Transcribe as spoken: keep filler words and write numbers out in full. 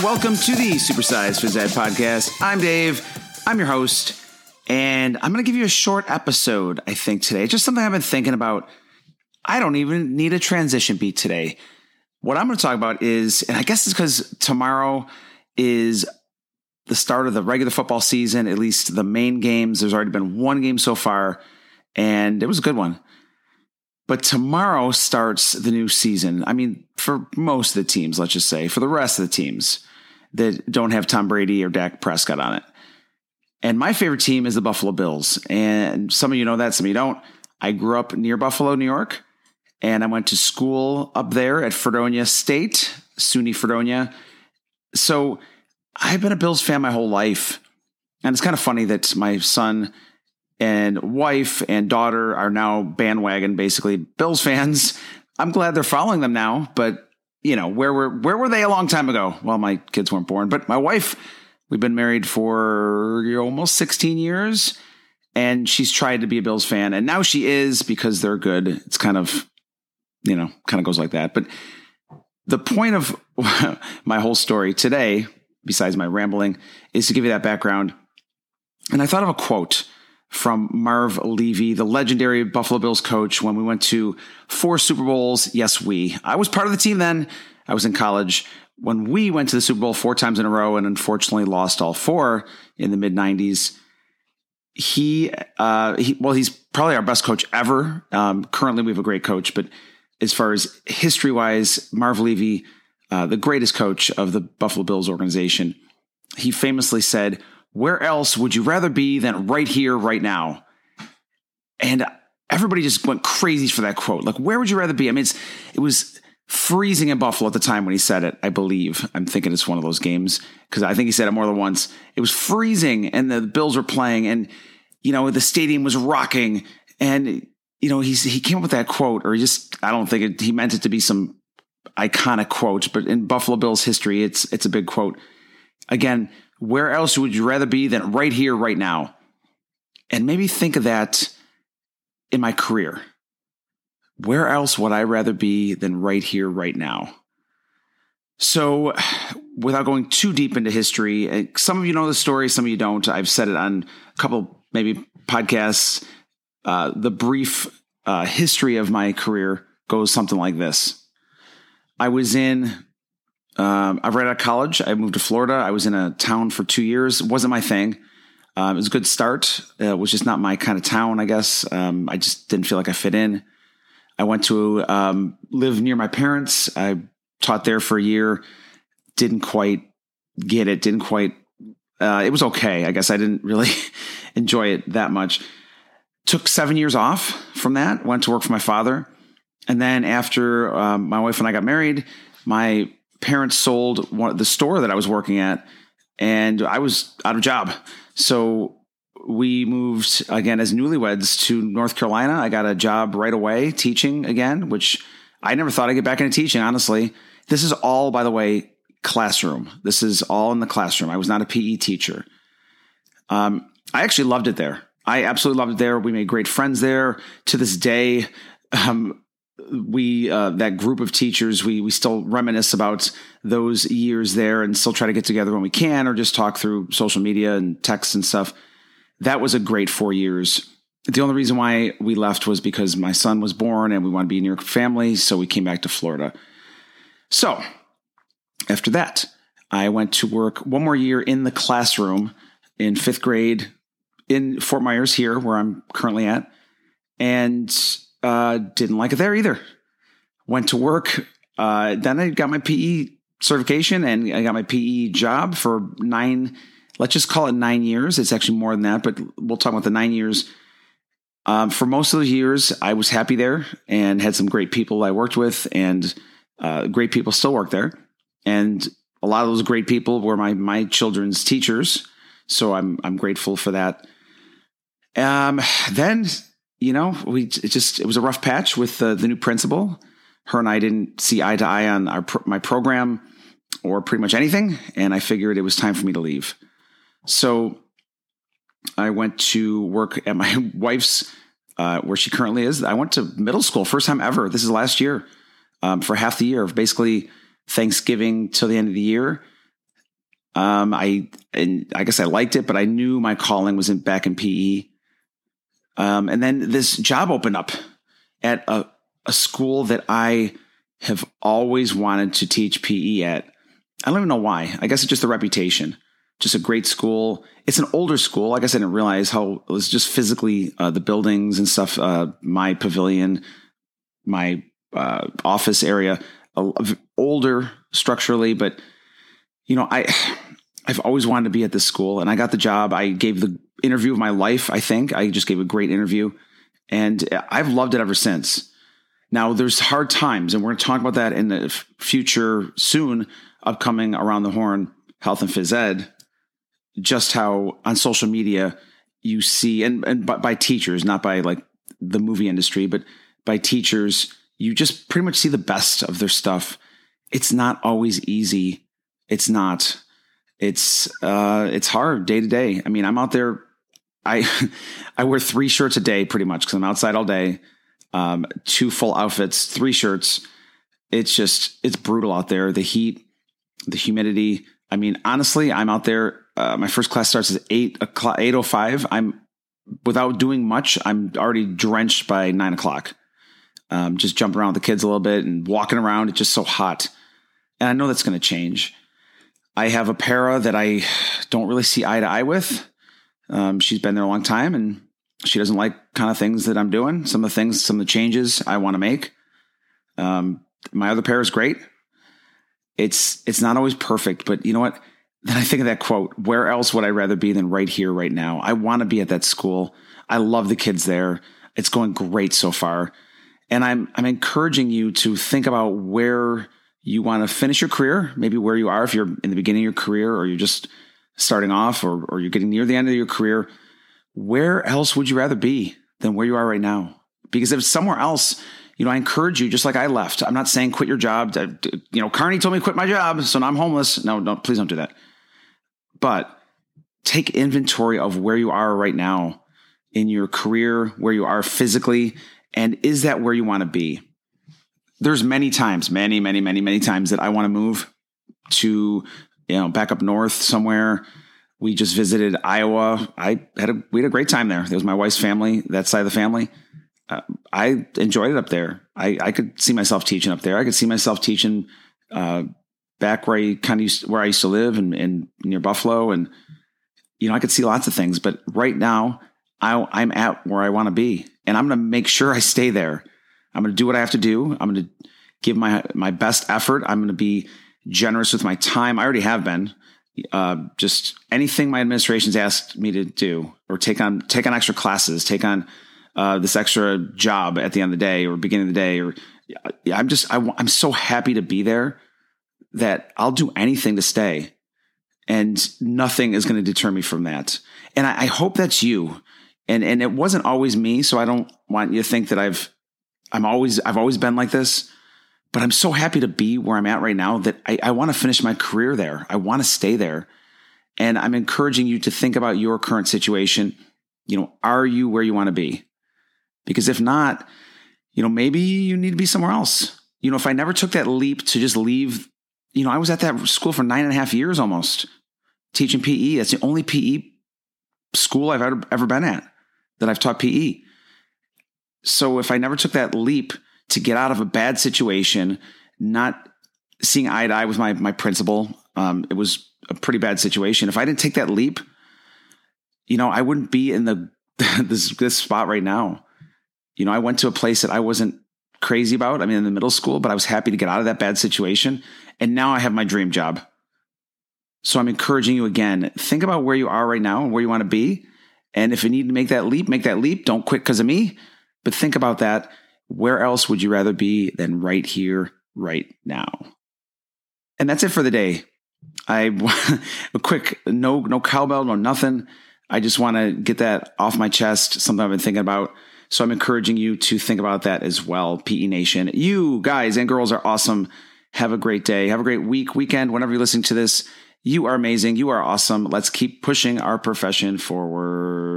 welcome to the Supersize Phys Ed podcast. I'm Dave. I'm your host, and I'm going to give you a short episode, I think, today. Just something I've been thinking about. I don't even need a transition beat today. What I'm going to talk about is, and I guess it's because tomorrow is the start of the regular football season, at least the main games. There's already been one game so far, and it was a good one. But tomorrow starts the new season. I mean, for most of the teams, let's just say, for the rest of the teams that don't have Tom Brady or Dak Prescott on it. And my favorite team is the Buffalo Bills. And some of you know that, some of you don't. I grew up near Buffalo, New York, and I went to school up there at Fredonia State, SUNY Fredonia. So I've been a Bills fan my whole life. And it's kind of funny that my son and wife and daughter are now bandwagon, basically Bills fans. I'm glad they're following them now, but you know, where were, where were they a long time ago? Well, my kids weren't born, but my wife, we've been married for almost sixteen years, and she's tried to be a Bills fan, and now she is because they're good. It's kind of, you know, kind of goes like that. But the point of my whole story today, besides my rambling, is to give you that background. And I thought of a quote from Marv Levy, the legendary Buffalo Bills coach, when we went to four Super Bowls. Yes, we. I was part of the team then. I was in college when we went to the Super Bowl four times in a row and unfortunately lost all four in the mid nineties. He, uh, he, well, he's probably our best coach ever. Um, currently, we have a great coach, but as far as history-wise, Marv Levy, uh, the greatest coach of the Buffalo Bills organization, he famously said, "Where else would you rather be than right here, right now?" And everybody just went crazy for that quote. Like, where would you rather be? I mean, it's, it was freezing in Buffalo at the time when he said it, I believe. I'm thinking it's one of those games because I think he said it more than once. It was freezing and the Bills were playing and, you know, the stadium was rocking. And, you know, he's, he came up with that quote, or he just, I don't think it, he meant it to be some iconic quote, but in Buffalo Bills history, it's, it's a big quote. Again, where else would you rather be than right here, right now? And maybe think of that in my career. Where else would I rather be than right here, right now? So without going too deep into history, some of you know the story, some of you don't. I've said it on a couple maybe podcasts. Uh, the brief uh, history of my career goes something like this. I was in Um, I right out of college. I moved to Florida. I was in a town for two years. It wasn't my thing. Um, it was a good start. Uh, it was just not my kind of town, I guess. Um, I just didn't feel like I fit in. I went to um, live near my parents. I taught there for a year. Didn't quite get it. Didn't quite. Uh, it was okay. I guess I didn't really enjoy it that much. Took seven years off from that. Went to work for my father. And then after um, my wife and I got married, my parents sold one, the store that I was working at, and I was out of job. So we moved again as newlyweds to North Carolina. I got a job right away teaching again, which I never thought I'd get back into teaching, honestly. This is all, by the way, classroom. This is all in the classroom. I was not a P E teacher. Um, I actually loved it there. I absolutely loved it there. We made great friends there. To this day, um, we uh, that group of teachers, we we still reminisce about those years there and still try to get together when we can, or just talk through social media and text and stuff. That was a great four years. The only reason why we left was because my son was born and we wanted to be near family, so we came back to Florida. So after that, I went to work one more year in the classroom in fifth grade in Fort Myers here, where I'm currently at, and Uh, didn't like it there either. Went to work. Uh, then I got my P E certification and I got my P E job for nine, let's just call it nine years. It's actually more than that, but we'll talk about the nine years. Um, for most of the years, I was happy there and had some great people I worked with, and uh, great people still work there. And a lot of those great people were my, my children's teachers. So I'm, I'm grateful for that. Um, then, you know, we it just it was a rough patch with the, the new principal. Her and I didn't see eye to eye on our my program or pretty much anything, and I figured it was time for me to leave. So I went to work at my wife's, uh, where she currently is. I went to middle school, first time ever. This is last year, um, for half the year, basically Thanksgiving till the end of the year. Um, I, and I guess I liked it, but I knew my calling was in back in P E. Um, and then this job opened up at a, a school that I have always wanted to teach P E at. I don't even know why. I guess it's just the reputation. Just a great school. It's an older school. I guess I didn't realize how it was just physically uh, the buildings and stuff. Uh, my pavilion, my uh, office area, uh, older structurally, but you know, I I've always wanted to be at this school, and I got the job. I gave the interview of my life. I think I just gave a great interview, and I've loved it ever since. Now, there's hard times, and we're going to talk about that in the future soon, upcoming Around the Horn Health and Phys Ed, just how on social media you see, and, and by, by teachers, not by like the movie industry, but by teachers, you just pretty much see the best of their stuff. It's not always easy. It's not. It's uh, it's hard day to day. I mean, I'm out there. I I wear three shirts a day pretty much because I'm outside all day. Um, two full outfits, three shirts. It's just, it's brutal out there. The heat, the humidity. I mean, honestly, I'm out there. Uh, my first class starts at eight o'clock, eight oh five. I'm without doing much. I'm already drenched by nine o'clock. Um, just jumping around with the kids a little bit and walking around. It's just so hot. And I know that's going to change. I have a para that I don't really see eye to eye with. Um, she's been there a long time, and she doesn't like kind of things that I'm doing. Some of the things, some of the changes I want to make. Um, my other pair is great. It's, it's not always perfect, but you know what? Then I think of that quote, where else would I rather be than right here, right now? I want to be at that school. I love the kids there. It's going great so far. And I'm, I'm encouraging you to think about where you want to finish your career, maybe where you are, if you're in the beginning of your career, or you're just starting off, or, or you're getting near the end of your career. Where else would you rather be than where you are right now? Because if it's somewhere else, you know, I encourage you, just like I left. I'm not saying quit your job. You know, Carney told me to quit my job, so now I'm homeless. No, no, please don't do that. But take inventory of where you are right now in your career, where you are physically, and is that where you want to be? There's many times, many, many, many, many times that I want to move to, you know, back up north somewhere. We just visited Iowa. I had a, we had a great time there. It was my wife's family, that side of the family. Uh, I enjoyed it up there. I, I could see myself teaching up there. I could see myself teaching uh, back where I kind of used, where I used to live and, and near Buffalo. And, you know, I could see lots of things, but right now I, I'm at where I want to be, and I'm going to make sure I stay there. I'm going to do what I have to do. I'm going to give my, my best effort. I'm going to be generous with my time. I already have been. Uh, just anything my administration's asked me to do, or take on, take on extra classes, take on uh, this extra job at the end of the day or beginning of the day, or I'm just, I, I'm so happy to be there that I'll do anything to stay, and nothing is going to deter me from that. And I, I hope that's you. And, and it wasn't always me. So I don't want you to think that I've, I'm always, I've always been like this. But I'm so happy to be where I'm at right now that I, I want to finish my career there. I want to stay there. And I'm encouraging you to think about your current situation. You know, are you where you want to be? Because if not, you know, maybe you need to be somewhere else. You know, if I never took that leap to just leave, you know, I was at that school for nine and a half years almost, teaching P E. That's the only P E school I've ever, ever been at that I've taught P E. So if I never took that leap to get out of a bad situation, not seeing eye to eye with my, my principal, um, it was a pretty bad situation. If I didn't take that leap, you know, I wouldn't be in the, this, this spot right now. You know, I went to a place that I wasn't crazy about. I mean, in the middle school, but I was happy to get out of that bad situation. And now I have my dream job. So I'm encouraging you again, think about where you are right now and where you want to be. And if you need to make that leap, make that leap. Don't quit because of me, but think about that. Where else would you rather be than right here, right now? And that's it for the day. I a quick, no, no cowbell, no nothing. I just want to get that off my chest, something I've been thinking about. So I'm encouraging you to think about that as well, P E Nation. You guys and girls are awesome. Have a great day. Have a great week, weekend, whenever you're listening to this. You are amazing. You are awesome. Let's keep pushing our profession forward.